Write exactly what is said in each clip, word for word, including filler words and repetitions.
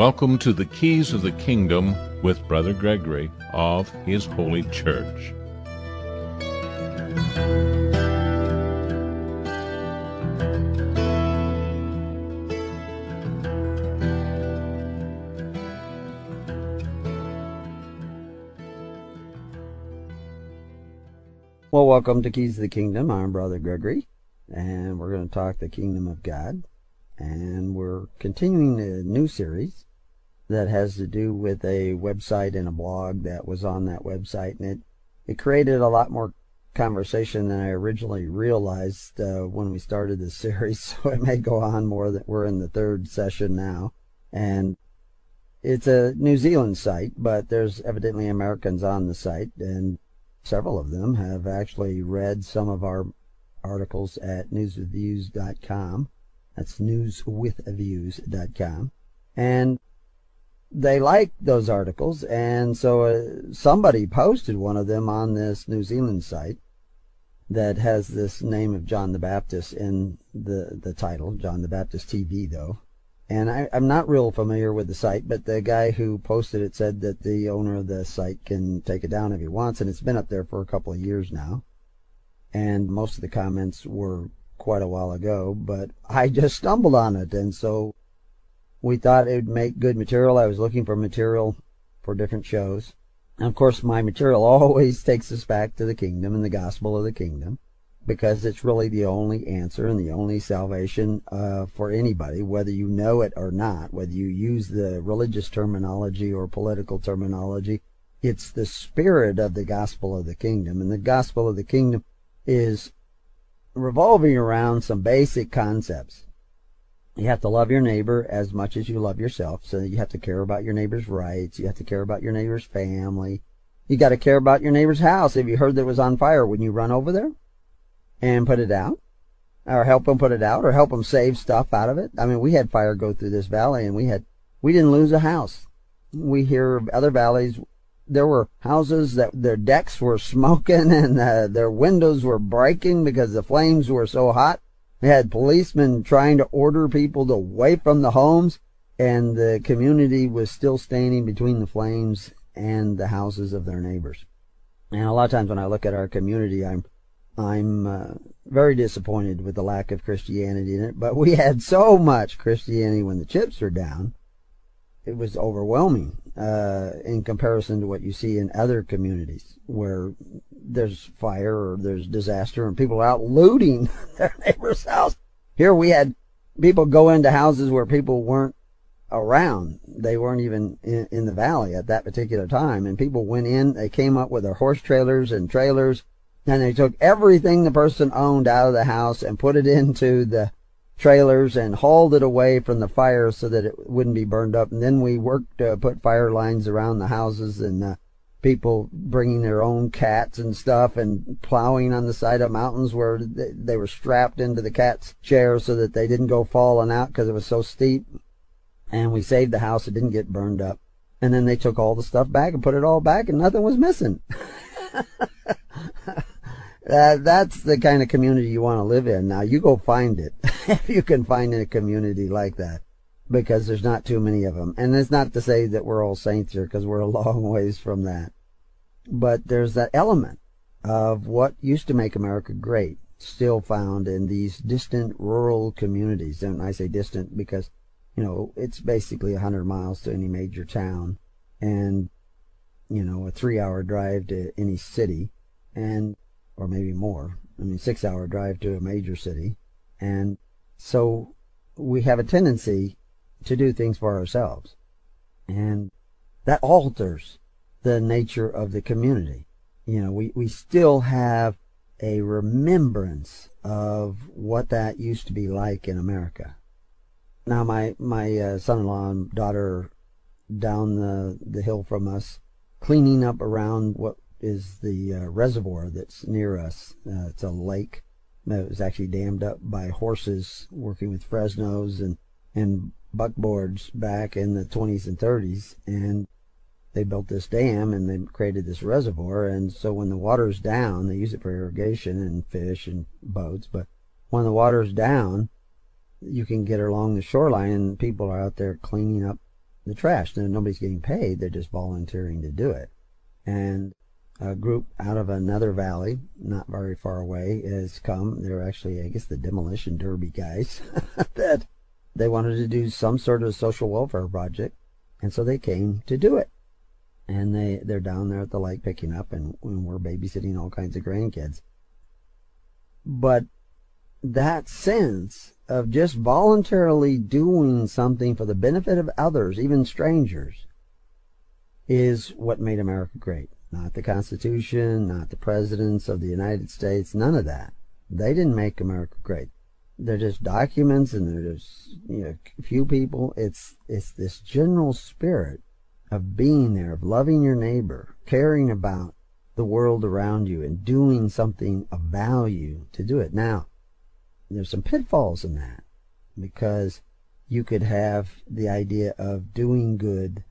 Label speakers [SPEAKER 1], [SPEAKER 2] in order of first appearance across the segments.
[SPEAKER 1] Welcome to the Keys of the Kingdom with Brother Gregory of His Holy Church.
[SPEAKER 2] Well, welcome to Keys of the Kingdom. I'm Brother Gregory, and we're going to talk the Kingdom of God. And we're continuing a new series that has to do with a website and a blog that was on that website. And it, it created a lot more conversation than I originally realized uh, when we started this series. So it may go on more. That we're in the third session now. And it's a New Zealand site, but there's evidently Americans on the site, and several of them have actually read some of our articles at news with views dot com. That's news with views dot com. And they liked those articles, and so uh, somebody posted one of them on this New Zealand site that has this name of John the Baptist in the, the title, John the Baptist T V, though. And I, I'm not real familiar with the site, but the guy who posted it said that the owner of the site can take it down if he wants, and it's been up there for a couple of years now. And most of the comments were quite a while ago, but I just stumbled on it, and so we thought it would make good material. I was looking for material for different shows. And of course, my material always takes us back to the kingdom and the gospel of the kingdom, because it's really the only answer and the only salvation uh, for anybody, whether you know it or not, whether you use the religious terminology or political terminology. It's the spirit of the gospel of the kingdom, and the gospel of the kingdom is revolving around some basic concepts. You have to love your neighbor as much as you love yourself, so you have to care about your neighbor's rights. You have to care about your neighbor's family. You got to care about your neighbor's house. If you heard that it was on fire, wouldn't you run over there and put it out, or help them put it out, or help them save stuff out of it? I mean, we had fire go through this valley, and we had we didn't lose a house. We hear of other valleys. There were houses that their decks were smoking and uh, their windows were breaking because the flames were so hot. We had policemen trying to order people to away from the homes, and the community was still standing between the flames and the houses of their neighbors. And a lot of times when I look at our community, I'm I'm uh, very disappointed with the lack of Christianity in it. But we had so much Christianity when the chips were down. It was overwhelming uh, in comparison to what you see in other communities where there's fire or there's disaster and people are out looting their neighbor's house. Here we had people go into houses where people weren't around. They weren't even in, in the valley at that particular time. And people went in, they came up with their horse trailers and trailers, and they took everything the person owned out of the house and put it into the trailers and hauled it away from the fire so that it wouldn't be burned up. And then we worked to put fire lines around the houses, and uh, people bringing their own cats and stuff and plowing on the side of mountains where they, they were strapped into the cat's chair so that they didn't go falling out because it was so steep. And we saved the house. It didn't get burned up. And then they took all the stuff back and put it all back, and nothing was missing. Uh, that's the kind of community you want to live in. Now, you go find it, if you can find a community like that, because there's not too many of them. And it's not to say that we're all saints here, because we're a long ways from that. But there's that element of what used to make America great, still found in these distant rural communities. And I say distant because, you know, it's basically a hundred miles to any major town, and, you know, a three-hour drive to any city, and or maybe more. I mean, six-hour drive to a major city. And so we have a tendency to do things for ourselves. And that alters the nature of the community. You know, we, we still have a remembrance of what that used to be like in America. Now, my, my uh, son-in-law and daughter down the, the hill from us, cleaning up around what is the uh, reservoir that's near us. Uh, it's a lake that was actually dammed up by horses working with Fresnos and, and buckboards back in the twenties and thirties. And they built this dam and they created this reservoir. And so when the water's down, they use it for irrigation and fish and boats. But when the water's down, you can get along the shoreline, and people are out there cleaning up the trash. Now, nobody's getting paid. They're just volunteering to do it. And a group out of another valley, not very far away, has come. They're actually, I guess, the demolition derby guys that they wanted to do some sort of social welfare project. And so they came to do it. And they, they're down there at the lake picking up, and, and we're babysitting all kinds of grandkids. But that sense of just voluntarily doing something for the benefit of others, even strangers, is what made America great. Not the Constitution, not the presidents of the United States, none of that. They didn't make America great. They're just documents, and they're just, you know, few people. It's it's this general spirit of being there, of loving your neighbor, caring about the world around you, and doing something of value to do it. Now, there's some pitfalls in that, because you could have the idea of doing good,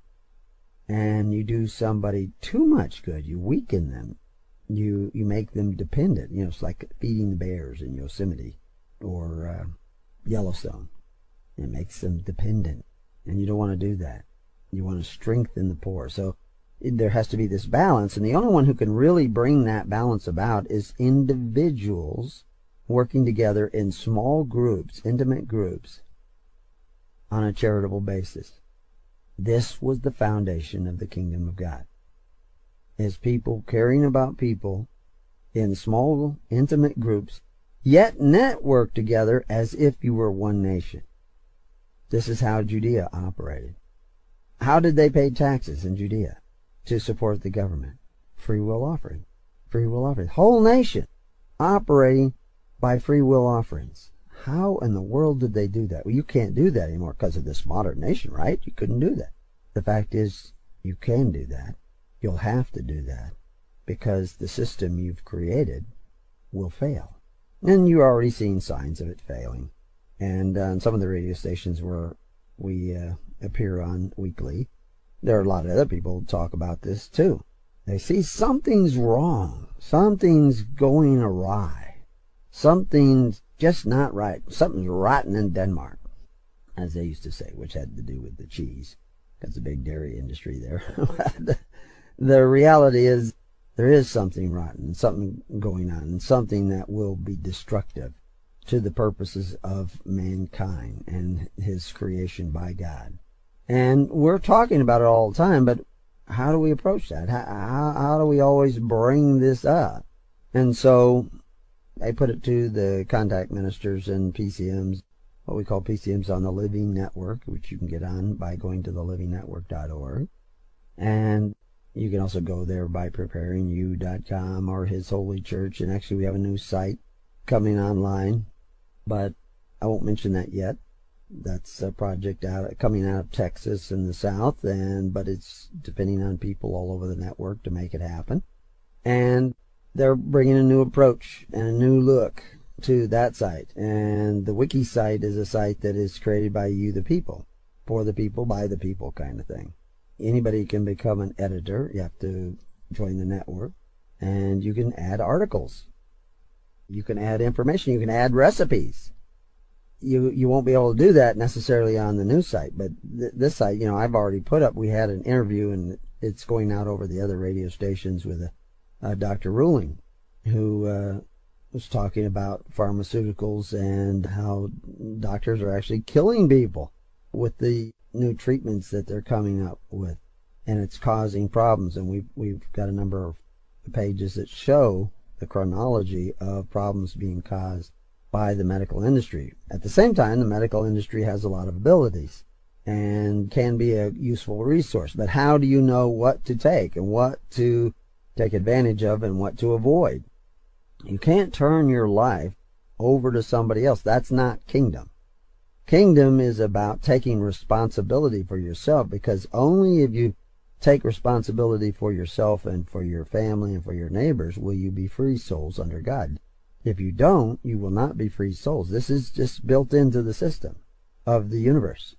[SPEAKER 2] and you do somebody too much good. You weaken them. You you make them dependent. You know, it's like feeding the bears in Yosemite or uh, Yellowstone. It makes them dependent, and you don't want to do that. You want to strengthen the poor. So there has to be this balance, and the only one who can really bring that balance about is individuals working together in small groups, intimate groups, on a charitable basis. This was the foundation of the kingdom of God, is people caring about people in small, intimate groups, yet network together as if you were one nation. This is how Judea operated. How did they pay taxes in Judea to support the government? Free will offering. Free will offering. Whole nation operating by free will offerings. How in the world did they do that? Well, you can't do that anymore because of this modern nation, right? You couldn't do that. The fact is, you can do that. You'll have to do that because the system you've created will fail. And you're already seeing signs of it failing. And uh, on some of the radio stations where we uh, appear on weekly, there are a lot of other people who talk about this too. They see something's wrong. Something's going awry. Something's just not right. Something's rotten in Denmark, as they used to say, which had to do with the cheese. That's a big dairy industry there. The reality is there is something rotten, something going on, and something that will be destructive to the purposes of mankind and his creation by God. And we're talking about it all the time, but how do we approach that? How, how, how do we always bring this up? And so I put it to the contact ministers and P C Ms, what we call P C Ms on the Living Network, which you can get on by going to the living network dot org. And you can also go there by preparing you dot com or His Holy Church. And actually we have a new site coming online, but I won't mention that yet. That's a project out coming out of Texas in the South, and but it's depending on people all over the network to make it happen. And they're bringing a new approach and a new look to that site. And the wiki site is a site that is created by you, the people, for the people, by the people kind of thing. Anybody can become an editor. You have to join the network, and you can add articles. You can add information. You can add recipes. You you won't be able to do that necessarily on the new site, but th this site, you know, I've already put up. We had an interview, and it's going out over the other radio stations with a, a Doctor Ruling, who uh, was talking about pharmaceuticals and how doctors are actually killing people with the new treatments that they're coming up with, and it's causing problems. And we've we've got a number of pages that show the chronology of problems being caused by the medical industry. At the same time, the medical industry has a lot of abilities and can be a useful resource. But how do you know what to take and what to take advantage of and what to avoid? You can't turn your life over to somebody else. That's not kingdom. Kingdom is about taking responsibility for yourself, because only if you take responsibility for yourself and for your family and for your neighbors will you be free souls under God. If you don't, you will not be free souls. This is just built into the system of the universe,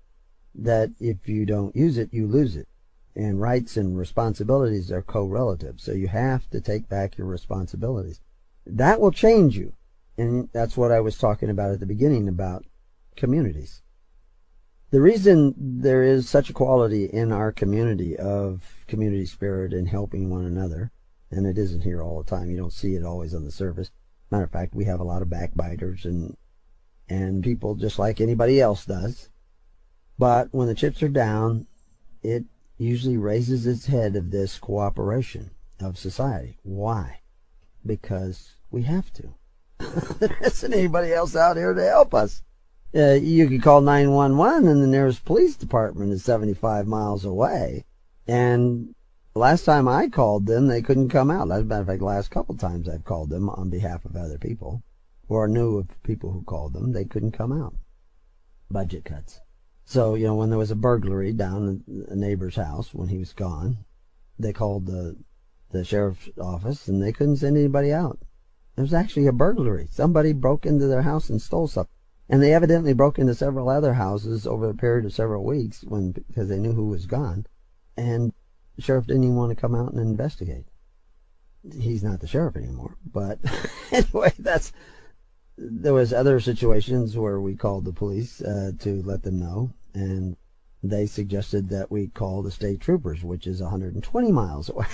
[SPEAKER 2] that if you don't use it, you lose it. And rights and responsibilities are co-relative, so you have to take back your responsibilities. That will change you. And that's what I was talking about at the beginning about communities. The reason there is such a quality in our community of community spirit and helping one another, and it isn't here all the time, you don't see it always on the surface. Matter of fact, we have a lot of backbiters and and people just like anybody else does. But when the chips are down, it usually raises its head of this cooperation of society. Why? Because we have to. There isn't anybody else out here to help us. Uh, you can call nine one one and the nearest police department is seventy-five miles away. And last time I called them, they couldn't come out. As a matter of fact, the last couple times I've called them on behalf of other people, or knew of people who called them, they couldn't come out. Budget cuts. So, you know, when there was a burglary down at a neighbor's house when he was gone, they called the the sheriff's office and they couldn't send anybody out. It was actually a burglary. Somebody broke into their house and stole stuff. And they evidently broke into several other houses over a period of several weeks when because they knew who was gone. And the sheriff didn't even want to come out and investigate. He's not the sheriff anymore. But anyway, that's there was other situations where we called the police uh, to let them know, and they suggested that we call the state troopers, which is one hundred twenty miles away.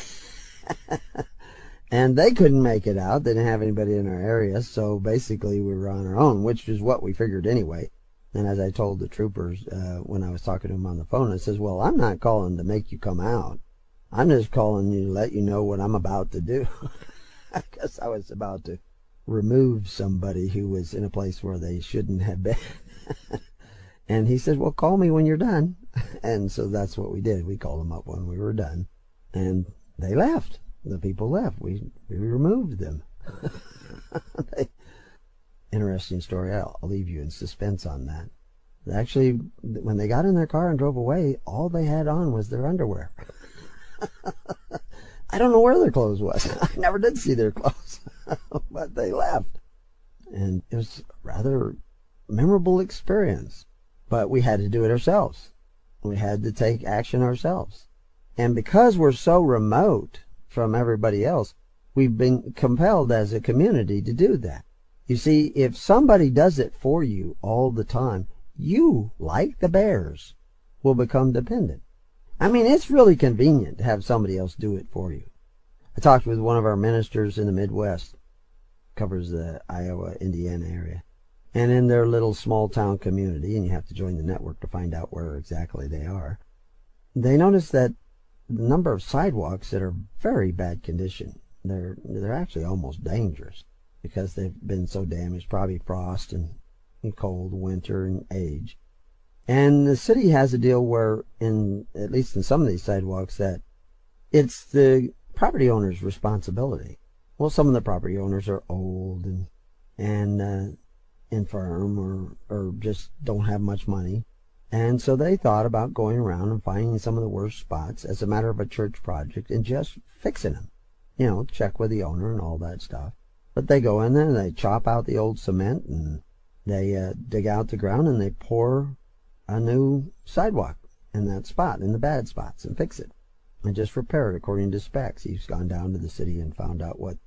[SPEAKER 2] And they couldn't make it out. They didn't have anybody in our area, so basically we were on our own, which is what we figured anyway. And as I told the troopers uh, when I was talking to them on the phone, I says, well, I'm not calling to make you come out. I'm just calling you to let you know what I'm about to do. I guess I was about to remove somebody who was in a place where they shouldn't have been. And he said, well, call me when you're done. And so that's what we did. We called them up when we were done. And they left. The people left. We, we removed them. they, interesting story. I'll, I'll leave you in suspense on that. Actually, when they got in their car and drove away, all they had on was their underwear. I don't know where their clothes was. I never did see their clothes. But they left. And it was a rather memorable experience. But we had to do it ourselves. We had to take action ourselves. And because we're so remote from everybody else, we've been compelled as a community to do that. You see, if somebody does it for you all the time, you, like the bears, will become dependent. I mean, it's really convenient to have somebody else do it for you. I talked with one of our ministers in the Midwest, covers the Iowa, Indiana area, and in their little small town community, and you have to join the network to find out where exactly they are, they noticed that the number of sidewalks that are very bad condition, they're they're actually almost dangerous because they've been so damaged, probably frost and, and cold winter and age. And the city has a deal where, in at least in some of these sidewalks, that it's the property owner's responsibility. Well, some of the property owners are old and and uh, infirm or or just don't have much money. And so they thought about going around and finding some of the worst spots as a matter of a church project and just fixing them. You know, check with the owner and all that stuff. But they go in there and they chop out the old cement and they uh, dig out the ground and they pour a new sidewalk in that spot, in the bad spots, and fix it. And just repair it according to specs. He's gone down to the city and found out what...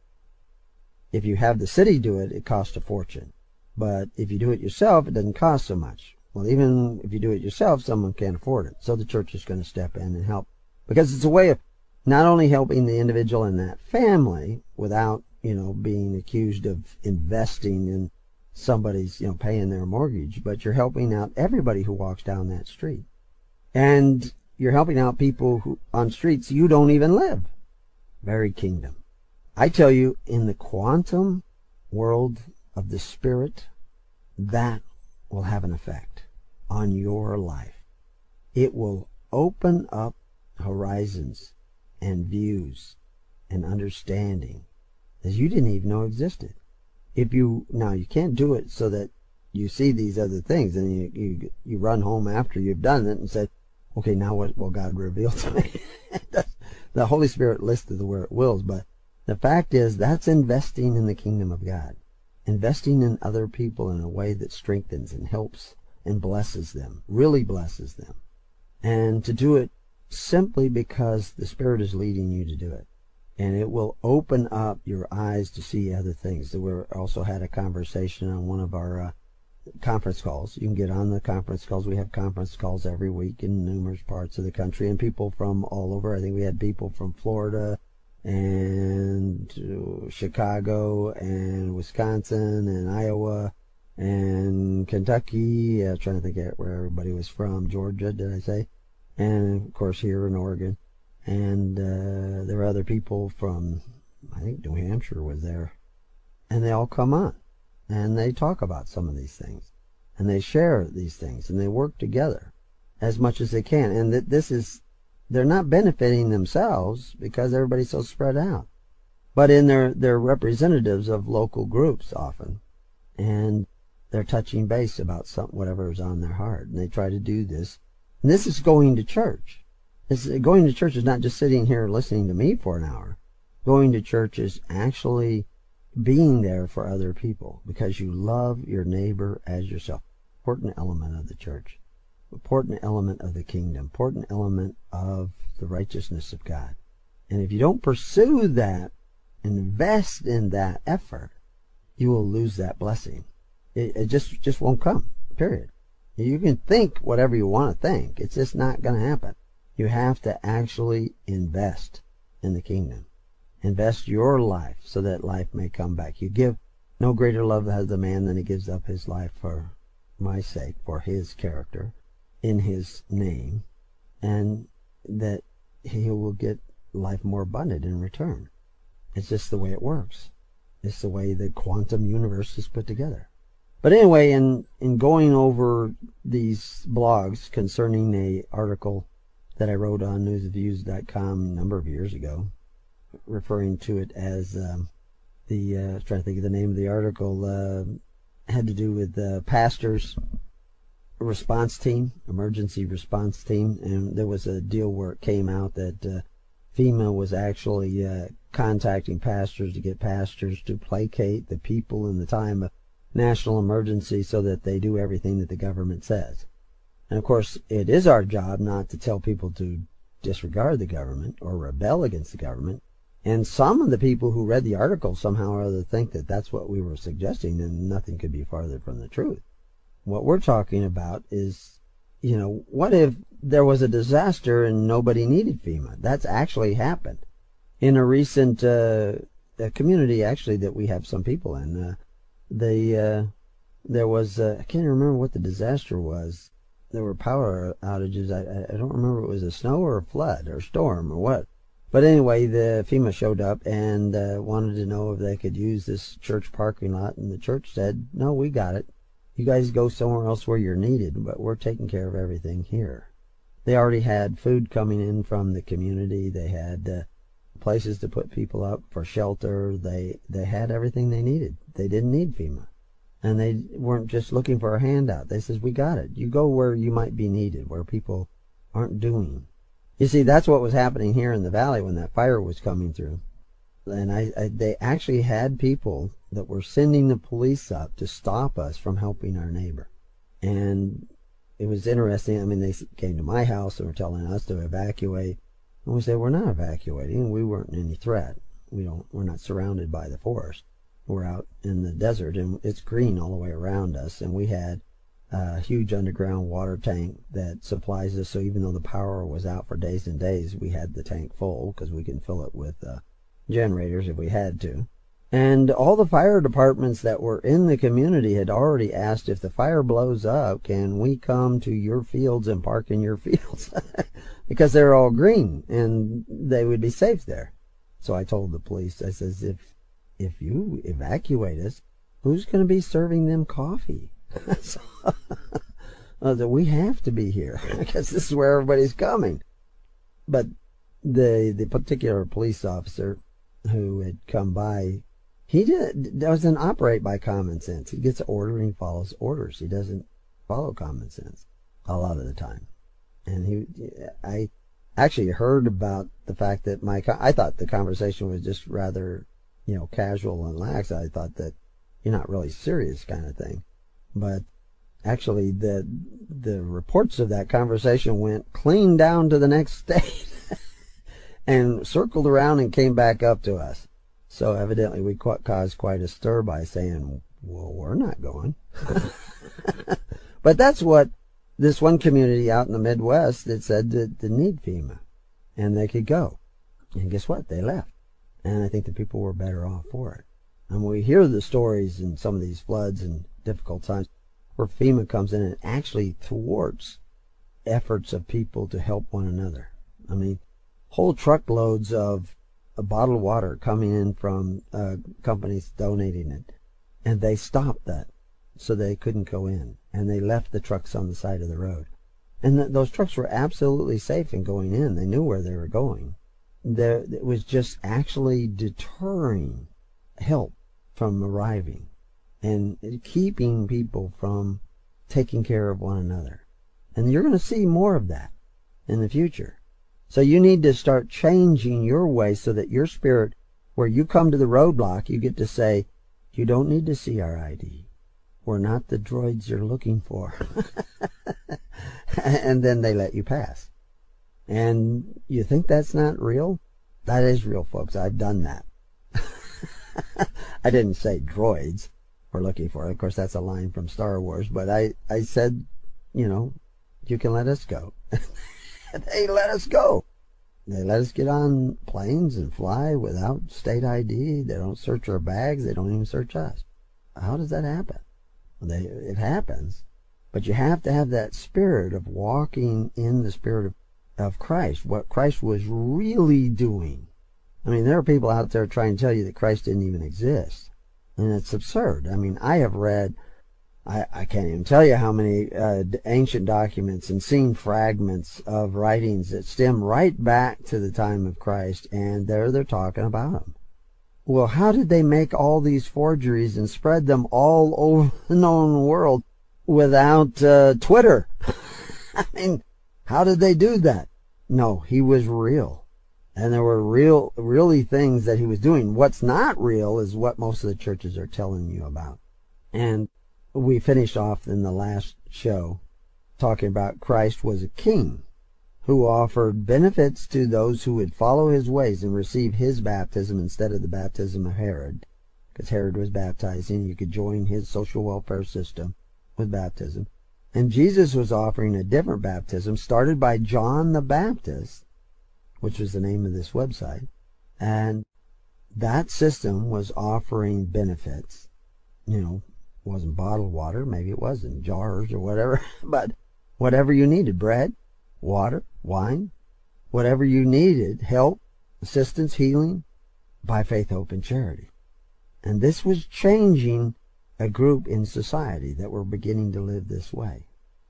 [SPEAKER 2] If you have the city do it, it costs a fortune. But if you do it yourself, it doesn't cost so much. Well, even if you do it yourself, someone can't afford it. So the church is going to step in and help. Because it's a way of not only helping the individual in that family without, you know, being accused of investing in somebody's, you know, paying their mortgage, but you're helping out everybody who walks down that street. And you're helping out people who on streets you don't even live. Very kingdom. I tell you, in the quantum world of the spirit, that will have an effect on your life. It will open up horizons and views and understanding that you didn't even know existed. If you now you can't do it so that you see these other things and you you, you run home after you've done it and say, okay, now what will God reveal to me? The Holy Spirit listed the where it wills, but the fact is that's investing in the kingdom of God. Investing in other people in a way that strengthens and helps and blesses them, really blesses them. And to do it simply because the Spirit is leading you to do it. And it will open up your eyes to see other things. We also had a conversation on one of our uh, conference calls. You can get on the conference calls. We have conference calls every week in numerous parts of the country, and people from all over. I think we had people from Florida and uh, Chicago and Wisconsin and Iowa and Kentucky. Uh, trying to think of where everybody was from. Georgia, did I say? And of course here in Oregon. And uh, there were other people from, I think New Hampshire was there. And they all come on. And they talk about some of these things. And they share these things. And they work together as much as they can. And th- this is, they're not benefiting themselves because everybody's so spread out. But in their, they're representatives of local groups often. And they're touching base about some, whatever is on their heart. And they try to do this. And this is going to church. It's, going to church is not just sitting here listening to me for an hour. Going to church is actually being there for other people because you love your neighbor as yourself. Important element of the church. Important element of the kingdom. Important element of the righteousness of God. And if you don't pursue that, invest in that effort, you will lose that blessing. It, it just, just won't come, period. You can think whatever you want to think. It's just not going to happen. You have to actually invest in the kingdom. Invest your life so that life may come back. You give no greater love has the man than he gives up his life for my sake, for his character, in his name, and that he will get life more abundant in return. It's just the way it works. It's the way the quantum universe is put together. But anyway, in, in going over these blogs concerning a article that I wrote on news views dot com a number of years ago, referring to it as um, the, uh, I was trying to think of the name of the article, uh, had to do with the uh, pastors' response team, emergency response team, and there was a deal where it came out that uh, FEMA was actually uh, contacting pastors to get pastors to placate the people in the time of national emergency so that they do everything that the government says. And of course, it is our job not to tell people to disregard the government or rebel against the government. And some of the people who read the article somehow or other think that that's what we were suggesting, and nothing could be farther from the truth. What we're talking about is, you know, what if there was a disaster and nobody needed FEMA? That's actually happened. In a recent uh, a community, actually, that we have some people in, uh, they, uh, there was, uh, I can't remember what the disaster was. There were power outages. I, I don't remember if it was a snow or a flood or storm or what. But anyway, the FEMA showed up and uh, wanted to know if they could use this church parking lot. And the church said, no, we got it. You guys go somewhere else where you're needed, but we're taking care of everything here. They already had food coming in from the community. They had uh, places to put people up for shelter. They, they had everything they needed. They didn't need FEMA. And they weren't just looking for a handout. They says, we got it. You go where you might be needed, where people aren't doing. You see, that's what was happening here in the valley when that fire was coming through. And I, I they actually had people that were sending the police up to stop us from helping our neighbor. And it was interesting. I mean, they came to my house and were telling us to evacuate. And we said, we're not evacuating. We weren't any threat. We don't, we're not surrounded by the forest. We're out in the desert, and it's green all the way around us, and we had a huge underground water tank that supplies us, so even though the power was out for days and days, we had the tank full, because we can fill it with uh, generators if we had to. And all the fire departments that were in the community had already asked, if the fire blows up, can we come to your fields and park in your fields? Because they're all green, and they would be safe there. So I told the police, I says, if If you evacuate us, who's going to be serving them coffee? So, uh, we have to be here because this is where everybody's coming. But the the particular police officer who had come by, he did, doesn't operate by common sense. He gets an order and he follows orders. He doesn't follow common sense a lot of the time. And he, I actually heard about the fact that my, I thought the conversation was just rather, you know, casual and lax. I thought that you're not really serious kind of thing. But actually the the reports of that conversation went clean down to the next state and circled around and came back up to us. So evidently we caused quite a stir by saying, well, we're not going. But that's what this one community out in the Midwest that said that they need FEMA, and they could go. And guess what? They left. And I think the people were better off for it. And we hear the stories in some of these floods and difficult times where FEMA comes in and actually thwarts efforts of people to help one another. I mean, whole truckloads of bottled water coming in from uh, companies donating it. And they stopped that so they couldn't go in. And they left the trucks on the side of the road. And th- those trucks were absolutely safe in going in. They knew where they were going. There, it was just actually deterring help from arriving and keeping people from taking care of one another. And you're going to see more of that in the future. So you need to start changing your way so that your spirit, where you come to the roadblock, you get to say, you don't need to see our I D. We're not the droids you're looking for. And then they let you pass. And you think that's not real? That is real, folks. I've done that. I didn't say droids we're looking for. Of course, that's a line from Star Wars. But I, I said, you know, you can let us go. They let us go. They let us get on planes and fly without state I D. They don't search our bags. They don't even search us. How does that happen? They, it happens. But you have to have that spirit of walking in the spirit of, of Christ, what Christ was really doing. I mean, there are people out there trying to tell you that Christ didn't even exist. And it's absurd. I mean, I have read, I, I can't even tell you how many uh, ancient documents and seen fragments of writings that stem right back to the time of Christ, and there they're talking about him. Well, how did they make all these forgeries and spread them all over the known world without uh, Twitter? I mean, how did they do that? No, he was real. And there were real, really things that he was doing. What's not real is what most of the churches are telling you about. And we finished off in the last show talking about Christ was a king who offered benefits to those who would follow his ways and receive his baptism instead of the baptism of Herod. Because Herod was baptizing, you could join his social welfare system with baptism. And Jesus was offering a different baptism started by John the Baptist, which was the name of this website. And that system was offering benefits. You know, it wasn't bottled water, maybe it was in jars or whatever, but whatever you needed, bread, water, wine, whatever you needed, help, assistance, healing, by faith, hope, and charity. And this was changing a group in society that were beginning to live this way.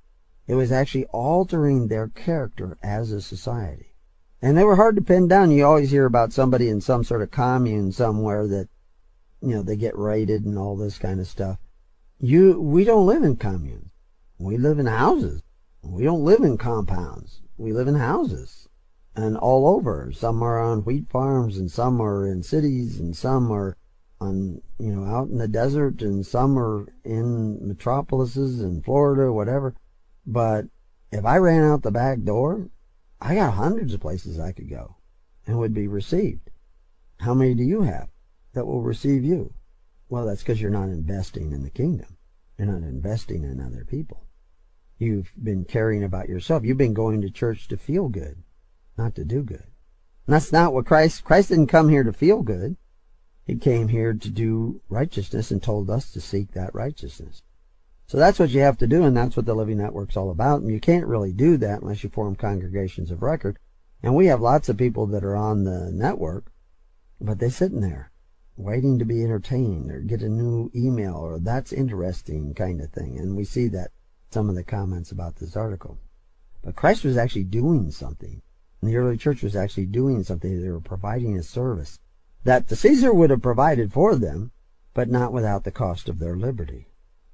[SPEAKER 2] It was actually altering their character as a society. And they were hard to pin down. You always hear about somebody in some sort of commune somewhere that, you know, they get raided and all this kind of stuff. You, we don't live in communes. We live in houses. We don't live in compounds. We live in houses. And all over. Some are on wheat farms, and some are in cities, and some are on, you know, out in the desert, and some are in metropolises in Florida, whatever. But if I ran out the back door, I got hundreds of places I could go and would be received. How many do you have that will receive you? Well, that's because you're not investing in the kingdom. You're not investing in other people. You've been caring about yourself. You've been going to church to feel good, not to do good. And that's not what Christ, Christ didn't come here to feel good. He came here to do righteousness and told us to seek that righteousness. So that's what you have to do, and that's what the Living Network's all about. And you can't really do that unless you form congregations of record. And we have lots of people that are on the network, but they're sitting there waiting to be entertained or get a new email or that's interesting kind of thing. And we see that some of the comments about this article. But Christ was actually doing something. And the early church was actually doing something. They were providing a service that the Caesar would have provided for them, but not without the cost of their liberty.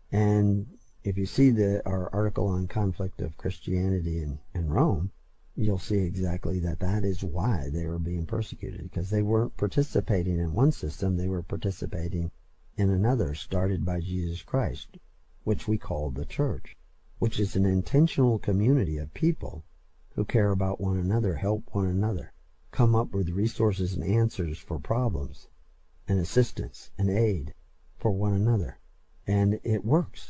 [SPEAKER 2] And if you see the our article on conflict of Christianity in, in Rome, you'll see exactly that that is why they were being persecuted, because they weren't participating in one system, they were participating in another started by Jesus Christ, which we call the church, which is an intentional community of people who care about one another, help one another, come up with resources and answers for problems, and assistance and aid for one another. And it works.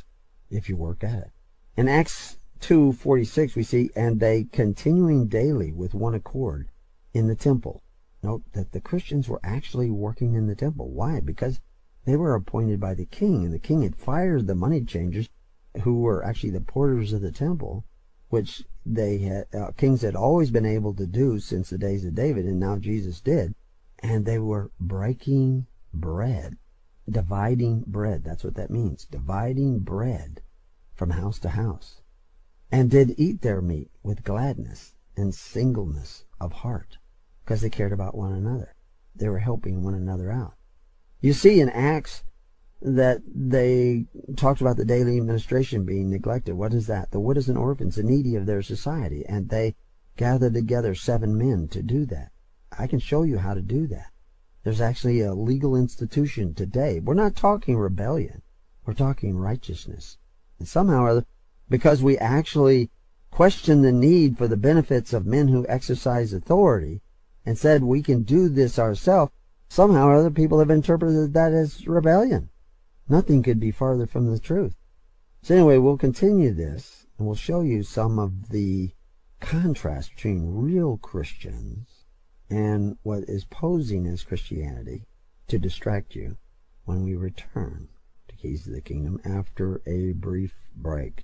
[SPEAKER 2] if you work at it. In Acts two forty-six we see, and they continuing daily with one accord in the temple. Note that the Christians were actually working in the temple. Why? Because they were appointed by the king, and the king had fired the money changers, who were actually the porters of the temple, which they had uh, kings had always been able to do since the days of David, and now Jesus did. And they were breaking bread, dividing bread. That's what that means, dividing bread from house to house, and did eat their meat with gladness and singleness of heart, because they cared about one another. They were helping one another out. You see in Acts that they talked about the daily administration being neglected. What is that? The widows and orphans, the needy of their society, and they gathered together seven men to do that. I can show you how to do that. There's actually a legal institution today. We're not talking rebellion. We're talking righteousness. And somehow or other, because we actually questioned the need for the benefits of men who exercise authority and said we can do this ourselves, somehow or other people have interpreted that as rebellion. Nothing could be farther from the truth. So anyway, we'll continue this, and we'll show you some of the contrast between real Christians and what is posing as Christianity to distract you when we return to Keys to the Kingdom after a brief break.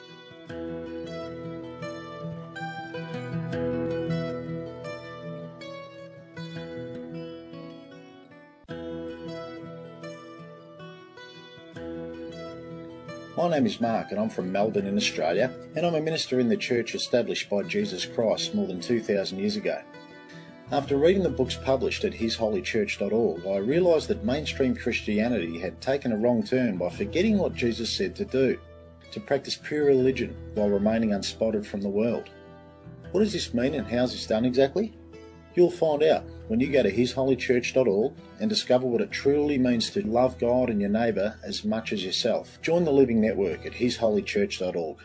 [SPEAKER 3] My name is Mark and I'm from Melbourne in Australia, and I'm a minister in the church established by Jesus Christ more than two thousand years ago. After reading the books published at his holy church dot org, I realised that mainstream Christianity had taken a wrong turn by forgetting what Jesus said to do, to practice pure religion while remaining unspotted from the world. What does this mean and how is this done exactly? You'll find out when you go to his holy church dot org and discover what it truly means to love God and your neighbour as much as yourself. Join the Living Network at his holy church dot org.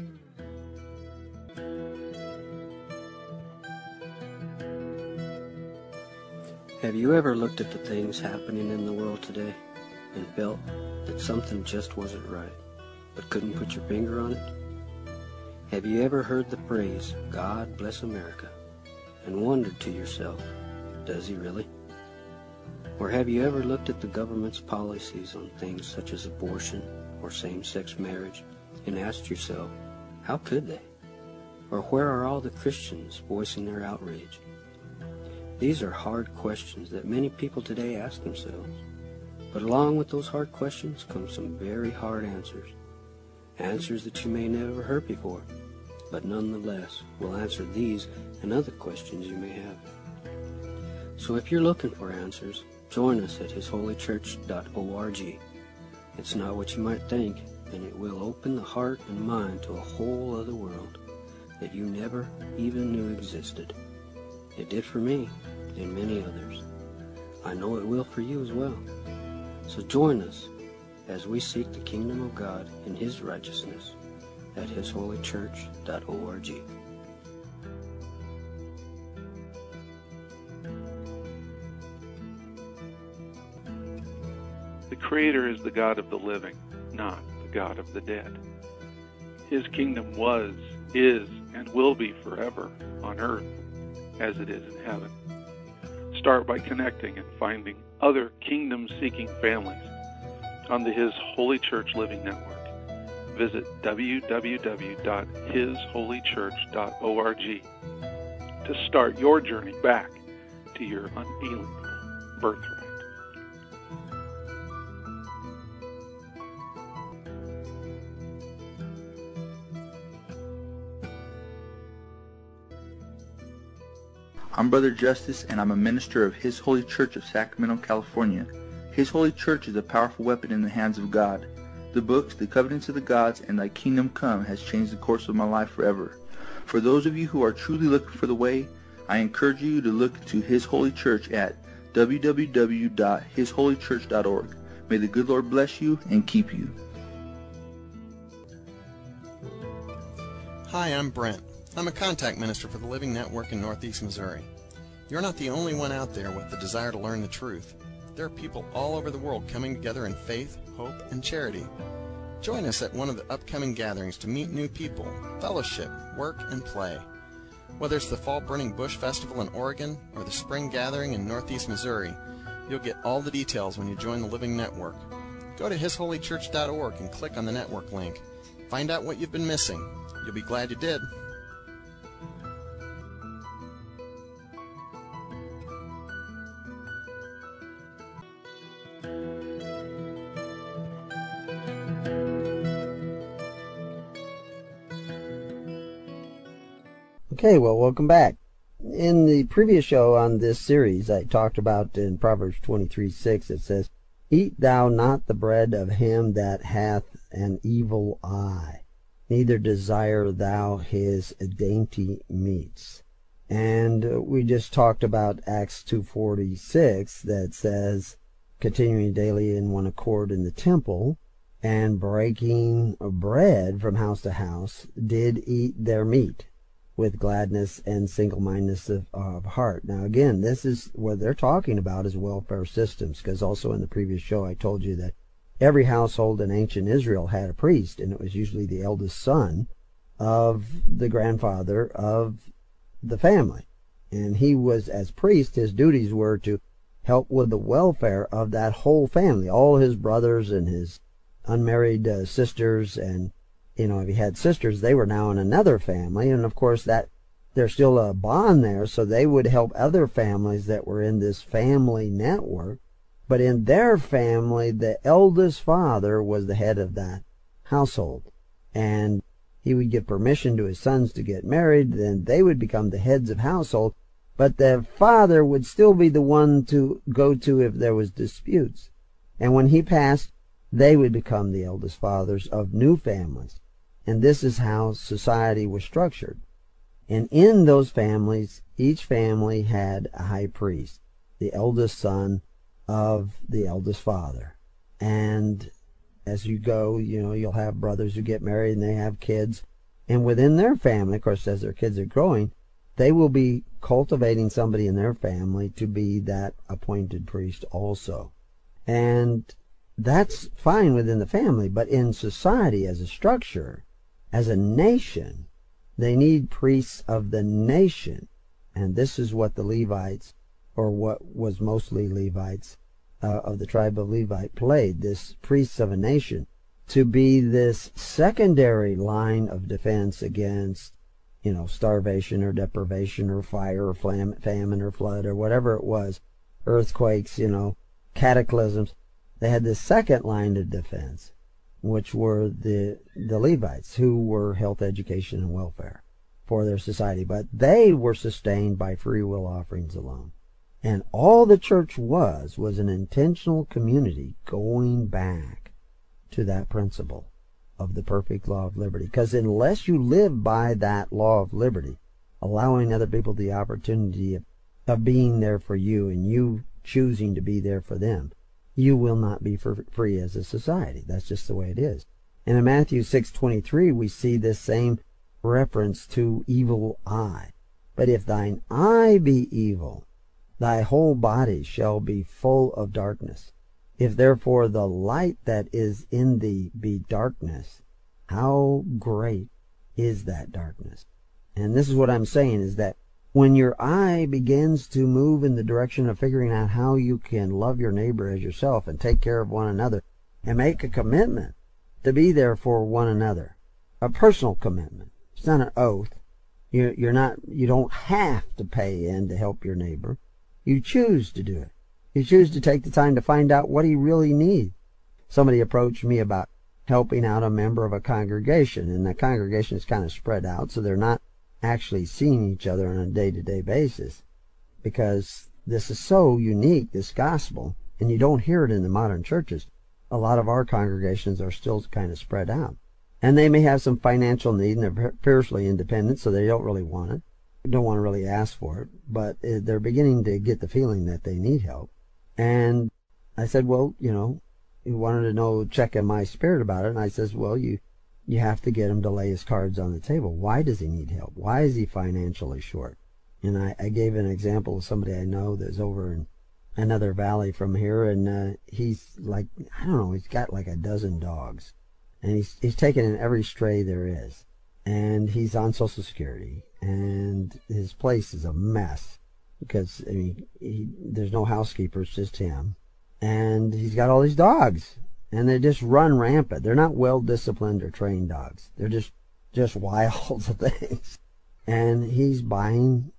[SPEAKER 4] Have you ever looked at the things happening in the world today and felt that something just wasn't right, but couldn't put your finger on it? Have you ever heard the phrase, "God bless America," and wondered to yourself, does he really? Or have you ever looked at the government's policies on things such as abortion or same-sex marriage and asked yourself, how could they? Or where are all the Christians voicing their outrage? These are hard questions that many people today ask themselves. But along with those hard questions come some very hard answers. Answers that you may never have heard before, but nonetheless will answer these and other questions you may have. So if you're looking for answers, join us at his holy church dot org. It's not what you might think, and it will open the heart and mind to a whole other world that you never even knew existed. It did for me and many others. I know it will for you as well. So join us as we seek the kingdom of God and his righteousness at his holy church dot org.
[SPEAKER 5] The Creator is the God of the living, not the God of the dead. His kingdom was, is, and will be forever on earth as it is in heaven. Start by connecting and finding other kingdom-seeking families on the His Holy Church Living Network. Visit w w w dot his holy church dot org to start your journey back to your unalienable birthright.
[SPEAKER 6] I'm Brother Justice, and I'm a minister of His Holy Church of Sacramento, California. His Holy Church is a powerful weapon in the hands of God. The books, The Covenants of the Gods, and Thy Kingdom Come has changed the course of my life forever. For those of you who are truly looking for the way, I encourage you to look to His Holy Church at w w w dot his holy church dot org. May the good Lord bless you and keep you.
[SPEAKER 7] Hi, I'm Brent. I'm a contact minister for the Living Network in Northeast Missouri. You're not the only one out there with the desire to learn the truth. There are people all over the world coming together in faith, hope, and charity. Join us at one of the upcoming gatherings to meet new people, fellowship, work, and play. Whether it's the Fall Burning Bush Festival in Oregon or the Spring Gathering in Northeast Missouri, you'll get all the details when you join the Living Network. Go to his holy church dot org and click on the network link. Find out what you've been missing. You'll be glad you did.
[SPEAKER 2] Okay, well, welcome back. In the previous show on this series, I talked about in Proverbs twenty-three six, it says, "Eat thou not the bread of him that hath an evil eye, neither desire thou his dainty meats." And we just talked about Acts two forty-six that says, "Continuing daily in one accord in the temple, and breaking bread from house to house, did eat their meat with gladness and single-mindedness of, of heart." Now again, this is what they're talking about is welfare systems, because also in the previous show I told you that every household in ancient Israel had a priest, and it was usually the eldest son of the grandfather of the family. And he was, as priest, his duties were to help with the welfare of that whole family, all his brothers and his unmarried uh, sisters, and you know, if he had sisters, they were now in another family, and of course that there's still a bond there, so they would help other families that were in this family network. But in their family, the eldest father was the head of that household, and he would give permission to his sons to get married, then they would become the heads of household, but the father would still be the one to go to if there was disputes. And when he passed, they would become the eldest fathers of new families. And this is how society was structured. And in those families, each family had a high priest, the eldest son of the eldest father. And as you go, you know, you'll have brothers who get married and they have kids. And within their family, of course, as their kids are growing, they will be cultivating somebody in their family to be that appointed priest also. And that's fine within the family, but in society as a structure, as a nation, they need priests of the nation. And this is what the Levites, or what was mostly Levites, uh, of the tribe of Levi played, this priests of a nation, to be this secondary line of defense against, you know, starvation or deprivation or fire or flam- famine or flood or whatever it was, earthquakes, you know, cataclysms. They had this second line of defense, which were the the Levites, who were health, education, and welfare for their society. But they were sustained by free will offerings alone. And all the church was, was an intentional community going back to that principle of the perfect law of liberty. Because unless you live by that law of liberty, allowing other people the opportunity of, of being there for you and you choosing to be there for them, you will not be for free as a society. That's just the way it is. And in Matthew six twenty-three, we see this same reference to evil eye. But if thine eye be evil, thy whole body shall be full of darkness. If therefore the light that is in thee be darkness, how great is that darkness? And this is what I'm saying, is that when your eye begins to move in the direction of figuring out how you can love your neighbor as yourself and take care of one another and make a commitment to be there for one another, a personal commitment. It's not an oath. You're, you're not, you don't have to pay in to help your neighbor. You choose to do it. You choose to take the time to find out what he really needs. Somebody approached me about helping out a member of a congregation, and the congregation is kind of spread out, so they're not actually seeing each other on a day-to-day basis, because this is so unique, this gospel, and you don't hear it in the modern churches. A lot of our congregations are still kind of spread out, and they may have some financial need, and they're fiercely independent, so they don't really want it, don't want to really ask for it, but they're beginning to get the feeling that they need help. And I said, well, you know, he wanted to know, check in my spirit about it, and I says, well, you You have to get him to lay his cards on the table. Why does he need help? Why is he financially short? And I, I gave an example of somebody I know that's over in another valley from here, and uh, he's like, I don't know, he's got like a dozen dogs. And he's, he's taken in every stray there is. And he's on Social Security. And his place is a mess. Because, I mean, he, there's no housekeeper, it's just him. And he's got all these dogs. And they just run rampant. They're not well-disciplined or trained dogs. They're just, just wild things. And he's buying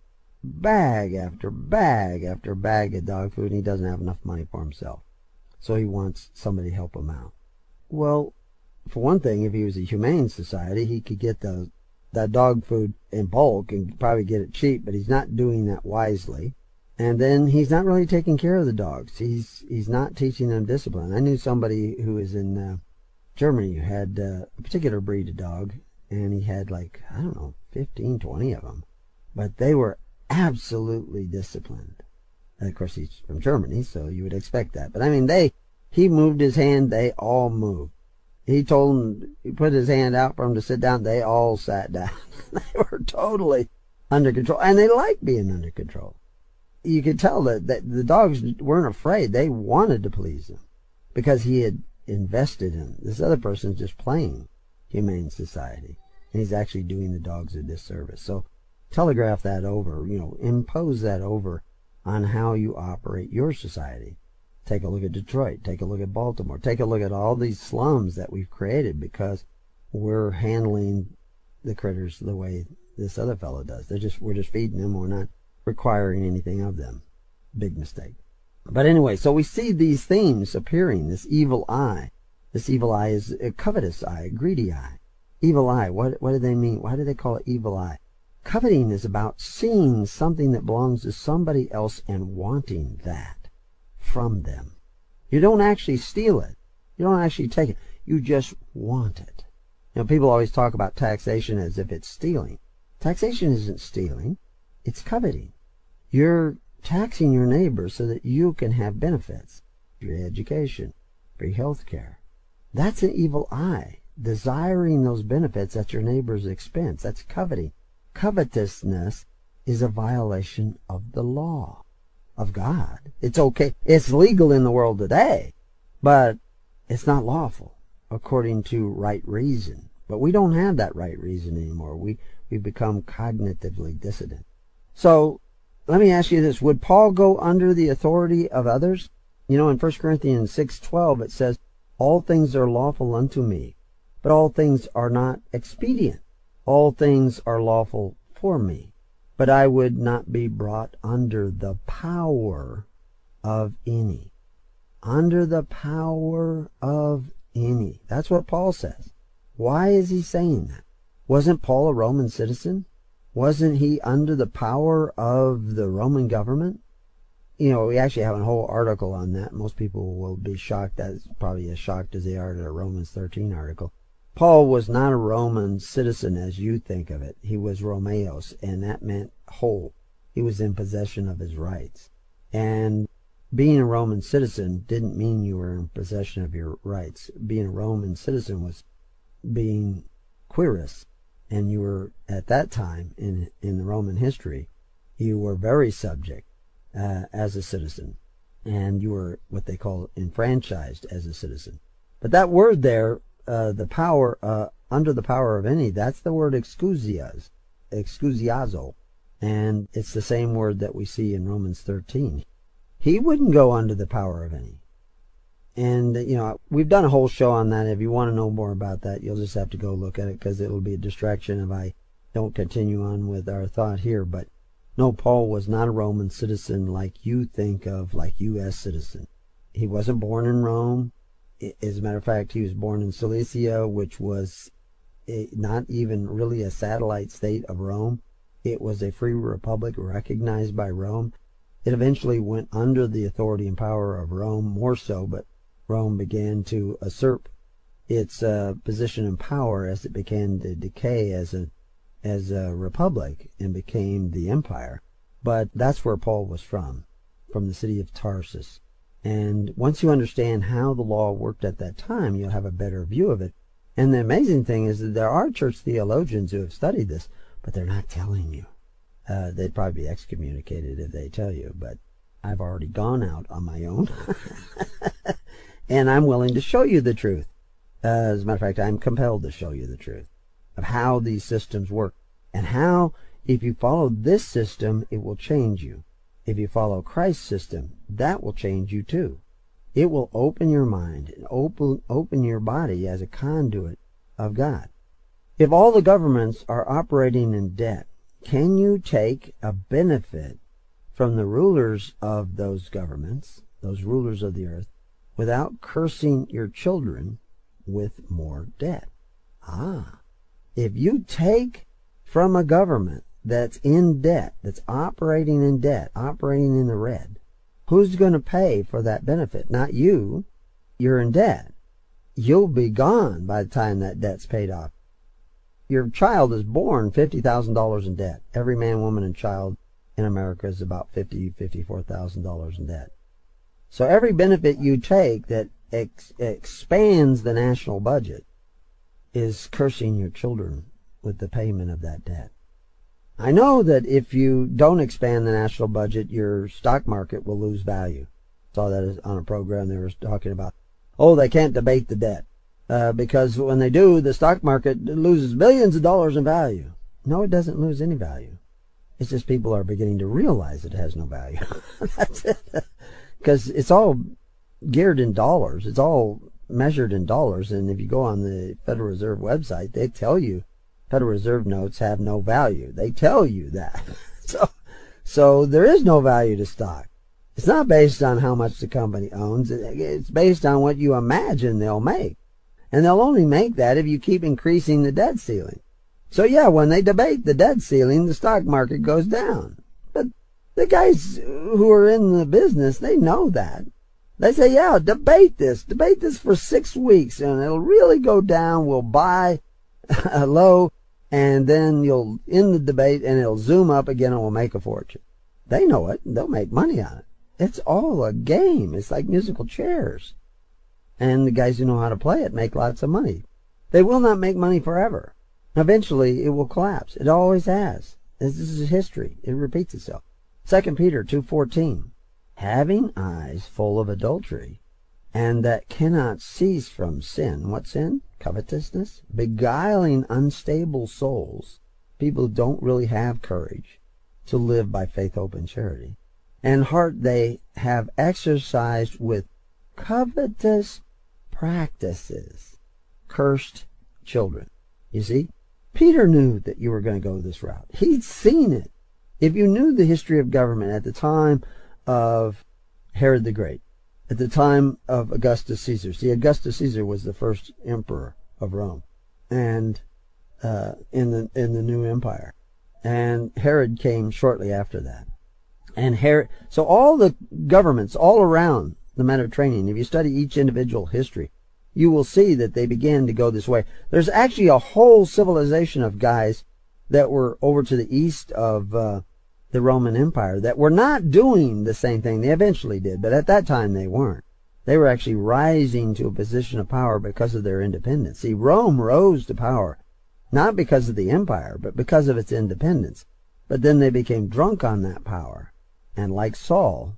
[SPEAKER 2] bag after bag after bag of dog food, and he doesn't have enough money for himself. So he wants somebody to help him out. Well, for one thing, if he was a humane society, he could get the that dog food in bulk and probably get it cheap, but he's not doing that wisely. And then he's not really taking care of the dogs. He's he's not teaching them discipline. I knew somebody who was in uh, Germany who had uh, a particular breed of dog, and he had like, I don't know, fifteen, twenty of them. But they were absolutely disciplined. And of course, he's from Germany, so you would expect that. But I mean, they, he moved his hand, they all moved. He told them, he put his hand out for them to sit down, they all sat down. They were totally under control, and they liked being under control. You could tell that, that the dogs weren't afraid. They wanted to please him because he had invested in them. This other person's just playing humane society, and he's actually doing the dogs a disservice. So telegraph that over, you know, impose that over on how you operate your society. Take a look at Detroit. Take a look at Baltimore. Take a look at all these slums that we've created because we're handling the critters the way this other fellow does. They're just, we're just feeding them. We're not requiring anything of them. Big mistake. But anyway, so we see these themes appearing. This evil eye. This evil eye is a covetous eye, a greedy eye. Evil eye. What, what do they mean? Why do they call it evil eye? Coveting is about seeing something that belongs to somebody else and wanting that from them. You don't actually steal it. You don't actually take it. You just want it. You know, people always talk about taxation as if it's stealing. Taxation isn't stealing. It's coveting. You're taxing your neighbor so that you can have benefits. Free education, free health care. That's an evil eye. Desiring those benefits at your neighbor's expense. That's coveting. Covetousness is a violation of the law of God. It's okay. It's legal in the world today, but it's not lawful according to right reason. But we don't have that right reason anymore. We, we've become cognitively dissident. So let me ask you this. Would Paul go under the authority of others? You know, in First Corinthians six twelve it says, all things are lawful unto me, but all things are not expedient. All things are lawful for me, but I would not be brought under the power of any. Under the power of any. That's what Paul says. Why is he saying that? Wasn't Paul a Roman citizen? Wasn't he under the power of the Roman government? You know, we actually have a whole article on that. Most people will be shocked. That's probably as shocked as they are at a Romans thirteen article. Paul was not a Roman citizen as you think of it. He was Romeos, and that meant whole. He was in possession of his rights. And being a Roman citizen didn't mean you were in possession of your rights. Being a Roman citizen was being quirus, and you were, at that time, in, in the Roman history, you were very subject uh, as a citizen, and you were what they call enfranchised as a citizen. But that word there, Uh, the power, uh, under the power of any, that's the word exousias, exousiazo, and it's the same word that we see in Romans thirteen. He wouldn't go under the power of any. And, you know, we've done a whole show on that. If you want to know more about that, you'll just have to go look at it, because it'll be a distraction if I don't continue on with our thought here. But no, Paul was not a Roman citizen like you think of, like U S citizen. He wasn't born in Rome. As a matter of fact, he was born in Cilicia, which was a, not even really a satellite state of Rome. It was a free republic recognized by Rome. It eventually went under the authority and power of Rome, more so, but Rome began to usurp its uh, position and power as it began to decay as a, as a republic and became the empire. But that's where Paul was from, from the city of Tarsus. And once you understand how the law worked at that time, you'll have a better view of it. And the amazing thing is that there are church theologians who have studied this, but they're not telling you. Uh, they'd probably be excommunicated if they tell you, but I've already gone out on my own. And I'm willing to show you the truth. As a matter of fact, I'm compelled to show you the truth of how these systems work and how, if you follow this system, it will change you. If you follow Christ's system, that will change you too. It will open your mind and open, open your body as a conduit of God. If all the governments are operating in debt, can you take a benefit from the rulers of those governments, those rulers of the earth, without cursing your children with more debt? Ah, if you take from a government that's in debt, that's operating in debt, operating in the red, who's going to pay for that benefit? Not you. You're in debt. You'll be gone by the time that debt's paid off. Your child is born fifty thousand dollars in debt. Every man, woman, and child in America is about fifty thousand dollars, fifty-four thousand dollars in debt. So every benefit you take that ex expands the national budget is cursing your children with the payment of that debt. I know that if you don't expand the national budget, your stock market will lose value. I saw that on a program they were talking about. Oh, they can't debate the debt. Uh, because when they do, the stock market loses billions of dollars in value. No, it doesn't lose any value. It's just people are beginning to realize it has no value. That's it. Because it's all geared in dollars. It's all measured in dollars. And if you go on the Federal Reserve website, they tell you Federal Reserve notes have no value. They tell you that. So, so there is no value to stock. It's not based on how much the company owns. It's based on what you imagine they'll make. And they'll only make that if you keep increasing the debt ceiling. So yeah, when they debate the debt ceiling, the stock market goes down. But the guys who are in the business, they know that. They say, yeah, debate this. Debate this for six weeks and it'll really go down. We'll buy low and then you'll end the debate and it'll zoom up again and we'll make a fortune. They know it. They'll make money on it. It's all a game. It's like musical chairs. And the guys who know how to play it make lots of money. They will not make money forever. Eventually, it will collapse. It always has. This is history. It repeats itself. Second Peter two fourteen. Having eyes full of adultery, and that cannot cease from sin. What sin? Covetousness. Beguiling unstable souls. People who don't really have courage to live by faith, hope, and charity. And heart they have exercised with covetous practices. Cursed children. You see, Peter knew that you were going to go this route. He'd seen it. If you knew the history of government at the time of Herod the Great, at the time of Augustus Caesar. See, Augustus Caesar was the first emperor of Rome, and uh, in the in the new empire, and Herod came shortly after that. And Herod, so all the governments all around the Mediterranean, if you study each individual history, you will see that they began to go this way. There's actually a whole civilization of guys that were over to the east of uh, the Roman Empire that were not doing the same thing. They eventually did, but at that time they weren't. They were actually rising to a position of power because of their independence. See, Rome rose to power not because of the empire, but because of its independence. But then they became drunk on that power, and like Saul,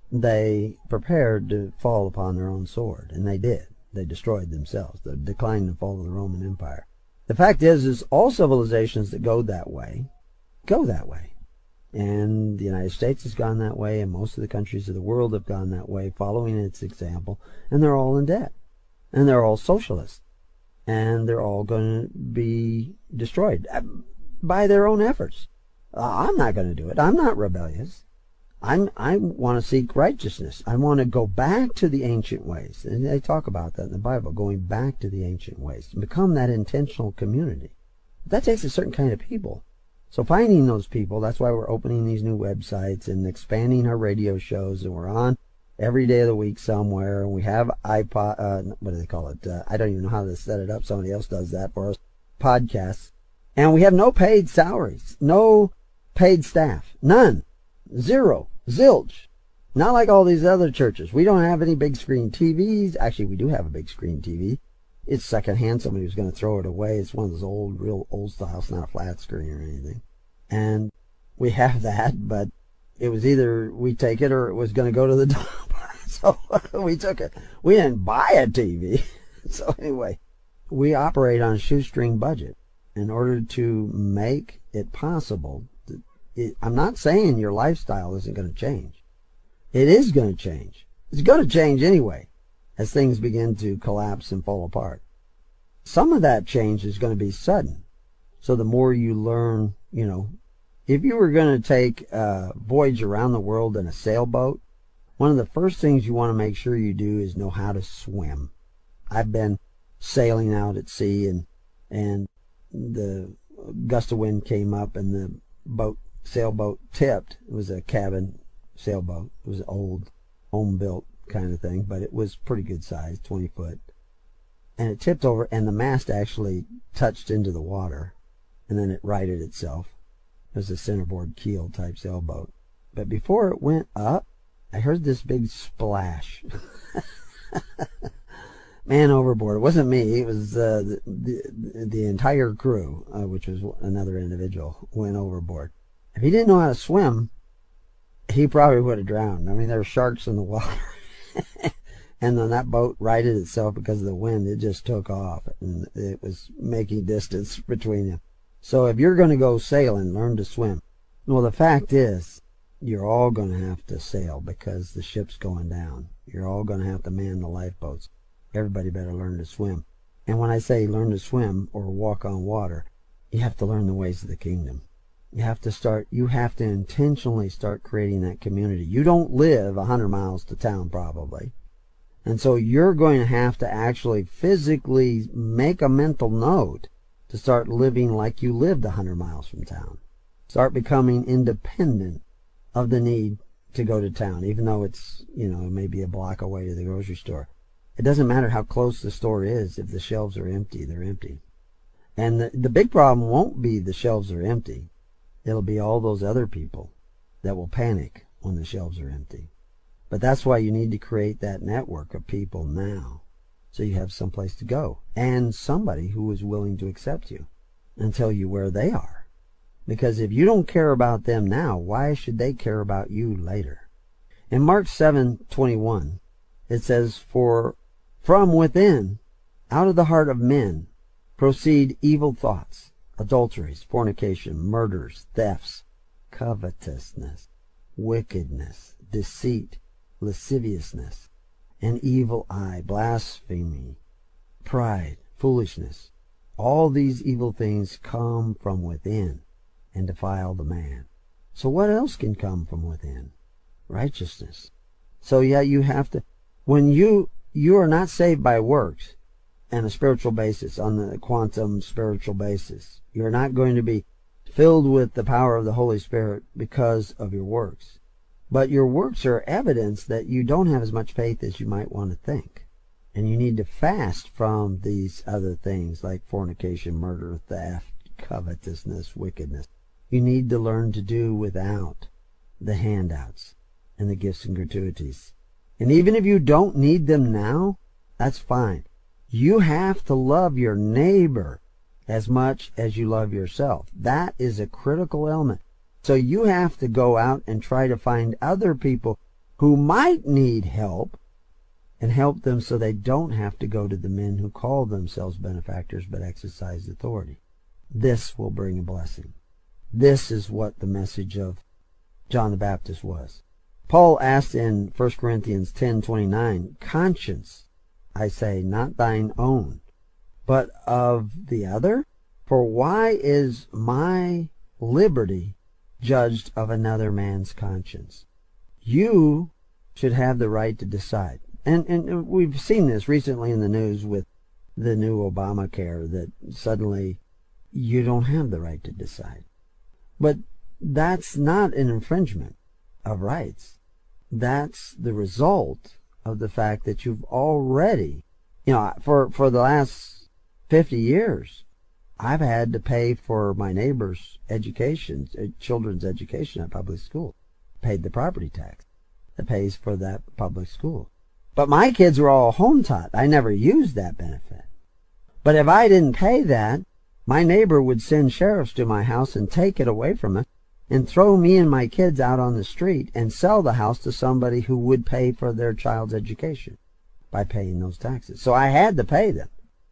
[SPEAKER 2] they prepared to fall upon their own sword, and they did. They destroyed themselves, the decline and fall of the Roman Empire. The fact is, is all civilizations that go that way, go that way. And the United States has gone that way, and most of the countries of the world have gone that way, following its example, and they're all in debt. And they're all socialists. And they're all going to be destroyed by their own efforts. Uh, I'm not going to do it. I'm not rebellious. I'm, I want to seek righteousness. I want to go back to the ancient ways. And they talk about that in the Bible, going back to the ancient ways. And become that intentional community. But that takes a certain kind of people. So finding those people, that's why we're opening these new websites and expanding our radio shows. And we're on every day of the week somewhere. And we have iPod, uh, what do they call it? Uh, I don't even know how to set it up. Somebody else does that for us. Podcasts. And we have no paid salaries. No paid staff. None. Zero. Zilch. Not like all these other churches. We don't have any big screen T Vs. Actually, we do have a big screen T V. It's secondhand. Somebody was going to throw it away. It's one of those old, real old style. It's not a flat screen or anything. And we have that, but it was either we take it or it was going to go to the dump. So we took it. We didn't buy a T V. So anyway, we operate on a shoestring budget in order to make it possible. To, it, I'm not saying your lifestyle isn't going to change. It is going to change. It's going to change anyway as things begin to collapse and fall apart. Some of that change is going to be sudden. So the more you learn, you know, if you were going to take a voyage around the world in a sailboat, one of the first things you want to make sure you do is know how to swim. I've been sailing out at sea, and and the gust of wind came up and the boat sailboat tipped. It was a cabin sailboat. It was an old home built kind of thing, but it was pretty good size, twenty foot. And it tipped over, and the mast actually touched into the water, and then it righted itself. It was a centerboard keel type sailboat. But before it went up, I heard this big splash. Man overboard. It wasn't me. It was uh, the, the the entire crew, uh, which was another individual, went overboard. If he didn't know how to swim, he probably would have drowned. I mean, there were sharks in the water. And then that boat righted itself because of the wind. It just took off, and it was making distance between them. So if you're going to go sailing, learn to swim. Well, the fact is, you're all going to have to sail because the ship's going down. You're all going to have to man the lifeboats. Everybody better learn to swim. And when I say learn to swim or walk on water, you have to learn the ways of the kingdom. You have to start, you have to intentionally start creating that community. You don't live a hundred miles to town probably. And so you're going to have to actually physically make a mental note to start living like you lived a hundred miles from town. Start becoming independent of the need to go to town, even though it's, you know, maybe a block away to the grocery store. It doesn't matter how close the store is. If the shelves are empty, they're empty. And the, the big problem won't be the shelves are empty. It'll be all those other people that will panic when the shelves are empty. But that's why you need to create that network of people now, so you have someplace to go and somebody who is willing to accept you and tell you where they are. Because if you don't care about them now, why should they care about you later? In Mark seven twenty-one, it says, "For from within, out of the heart of men, proceed evil thoughts, adulteries, fornication, murders, thefts, covetousness, wickedness, deceit, lasciviousness, an evil eye, blasphemy, pride, foolishness. All these evil things come from within and defile the man." So what else can come from within? Righteousness. So yeah, you have to, when you, you are not saved by works on a spiritual basis, on the quantum spiritual basis. You're not going to be filled with the power of the Holy Spirit because of your works. But your works are evidence that you don't have as much faith as you might want to think. And you need to fast from these other things like fornication, murder, theft, covetousness, wickedness. You need to learn to do without the handouts and the gifts and gratuities. And even if you don't need them now, that's fine. You have to love your neighbor as much as you love yourself. That is a critical element. So you have to go out and try to find other people who might need help and help them so they don't have to go to the men who call themselves benefactors but exercise authority. This will bring a blessing. This is what the message of John the Baptist was. Paul asked in First Corinthians ten twenty-nine, "Conscience, I say, not thine own, but of the other? For why is my liberty judged of another man's conscience?" You should have the right to decide. And, and we've seen this recently in the news with the new Obamacare, that suddenly you don't have the right to decide. But that's not an infringement of rights. That's the result of the fact that you've already, you know, for, for the last fifty years, I've had to pay for my neighbor's education, children's education at public school. Paid the property tax that pays for that public school. But my kids were all home taught. I never used that benefit. But if I didn't pay that, my neighbor would send sheriffs to my house and take it away from us and throw me and my kids out on the street and sell the house to somebody who would pay for their child's education by paying those taxes. So I had to pay them.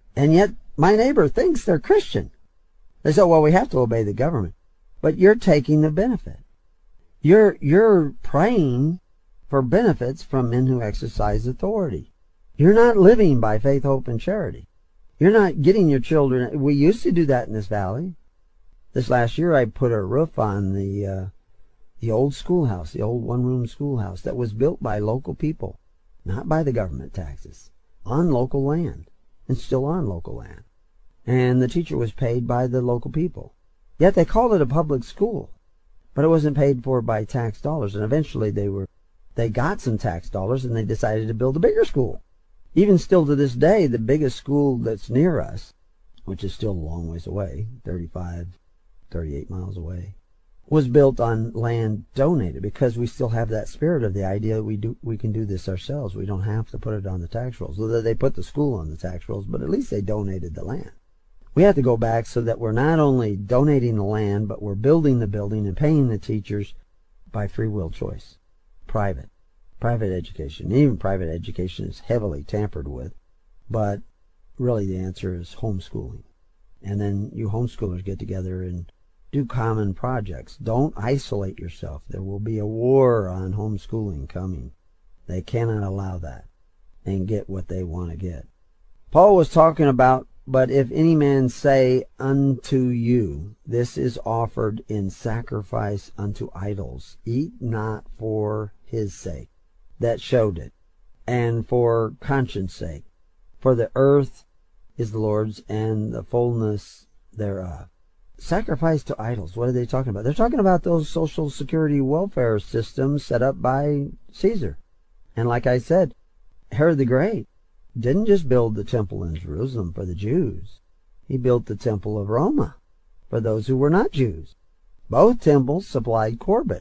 [SPEAKER 2] And yet my neighbor thinks they're Christian. They say, well, we have to obey the government. But you're taking the benefit. You're, you're praying for benefits from men who exercise authority. You're not living by faith, hope, and charity. You're not getting your children. We used to do that in this valley. This last year I put a roof on the uh, the old schoolhouse, the old one-room schoolhouse that was built by local people, not by the government taxes, on local land, and still on local land. And the teacher was paid by the local people. Yet they called it a public school, but it wasn't paid for by tax dollars. And eventually they were, they got some tax dollars and they decided to build a bigger school. Even still to this day, the biggest school that's near us, which is still a long ways away, thirty-five, thirty-eight miles away, was built on land donated, because we still have that spirit of the idea that we do we can do this ourselves. We don't have to put it on the tax rolls. Although they put the school on the tax rolls, but at least they donated the land. We have to go back so that we're not only donating the land, but we're building the building and paying the teachers by free will choice. Private. Private education. Even private education is heavily tampered with, but really the answer is homeschooling. And then you homeschoolers get together and do common projects. Don't isolate yourself. There will be a war on homeschooling coming. They cannot allow that and get what they want to get. Paul was talking about, but if any man say unto you, this is offered in sacrifice unto idols, eat not for his sake that showed it, and for conscience sake. For the earth is the Lord's, and the fullness thereof. Sacrifice to idols. What are they talking about? They're talking about those social security welfare systems set up by Caesar. And like I said, Herod the Great didn't just build the temple in Jerusalem for the Jews. He built the temple of Roma for those who were not Jews. Both temples supplied Corban,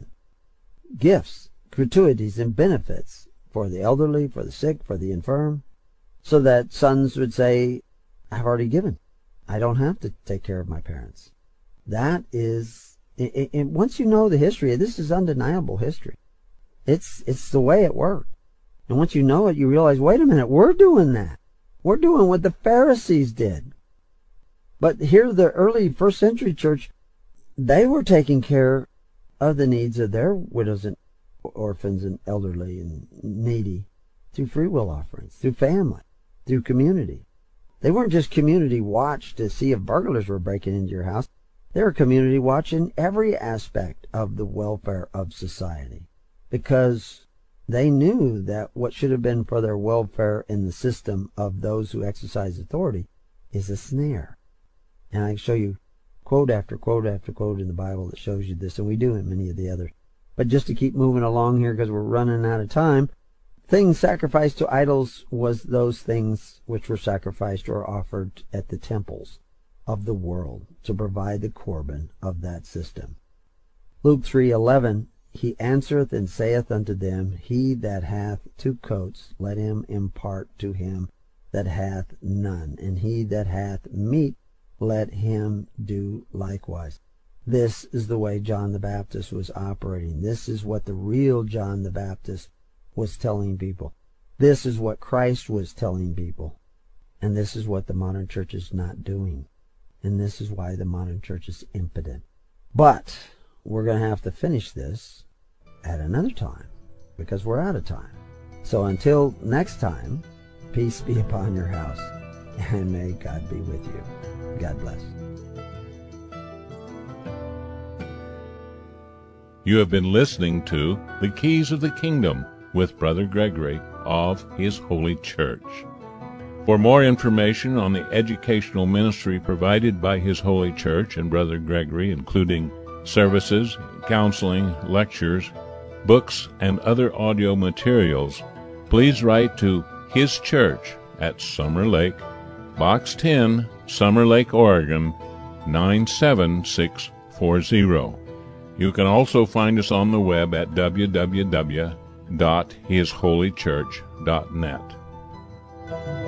[SPEAKER 2] gifts, gratuities, and benefits for the elderly, for the sick, for the infirm, so that sons would say, I've already given. I don't have to take care of my parents. That is, it, it, once you know the history, this is undeniable history. It's, it's the way it worked. And once you know it, you realize, wait a minute, we're doing that. We're doing what the Pharisees did. But here, the early first century church, they were taking care of the needs of their widows and orphans and elderly and needy through free will offerings, through family, through community. They weren't just community watch to see if burglars were breaking into your house. They were community watch in every aspect of the welfare of society, because they knew that what should have been for their welfare in the system of those who exercise authority is a snare. And I can show you quote after quote after quote in the Bible that shows you this, and we do in many of the others. But just to keep moving along here, because we're running out of time, things sacrificed to idols was those things which were sacrificed or offered at the temples of the world to provide the Corban of that system. Luke three eleven, he answereth and saith unto them, he that hath two coats, let him impart to him that hath none, and he that hath meat, let him do likewise. This is the way John the Baptist was operating. This is what the real John the Baptist was telling people. This is what Christ was telling people. And this is what the modern church is not doing. And this is why the modern church is impotent. But we're going to have to finish this at another time, because we're out of time. So until next time, peace be upon your house, and may God be with you. God bless.
[SPEAKER 1] You have been listening to The Keys of the Kingdom with Brother Gregory of His Holy Church. For more information on the educational ministry provided by His Holy Church and Brother Gregory, including services, counseling, lectures, books, and other audio materials, please write to His Church at Summer Lake, Box ten, Summer Lake, Oregon, nine seven six four zero. You can also find us on the web at w w w dot his holy church dot net.